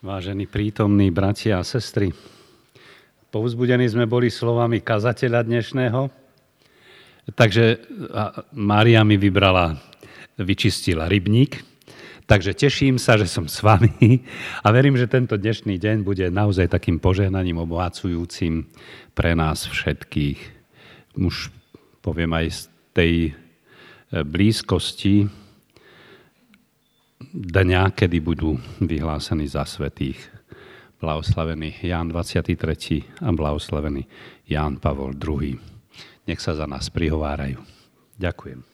Vážení prítomní bratia a sestry, povzbudení sme boli slovami kazateľa dnešného, takže Mária mi vyčistila rybník, takže teším sa, že som s vami a verím, že tento dnešný deň bude naozaj takým požehnaním obohacujúcim pre nás všetkých. Už poviem aj z tej blízkosti dňa, kedy budú vyhlásení za svätých blahoslavený Ján 23. a blahoslavený Ján Pavol II. Nech sa za nás prihovárajú. Ďakujem.